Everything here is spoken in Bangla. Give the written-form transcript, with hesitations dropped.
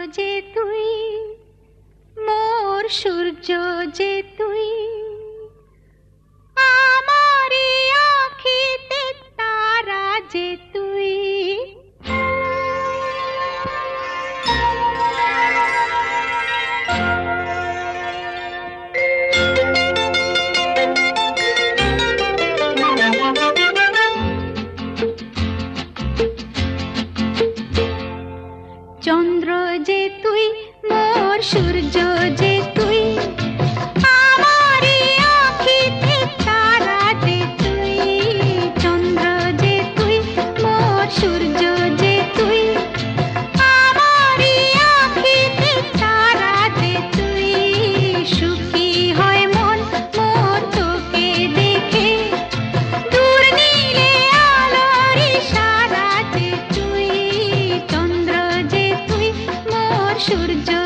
যে তুই মোর সূর্য যে তুই আমারি আঁখিতে তারা যে তুই চন্দ্র যে তুই মোর সূর্য যে তুই আমারি আঁখিতে তারা যে তুই চন্দ্র যে তুই মোর সূর্য যে তুই আমারি আঁখিতে তারা যে তুই সুখী হয় মন মোর তোকে দেখে দূর নীলে আলোর ইশারা যে তুই চন্দ্র যে তুই মোর সূর্য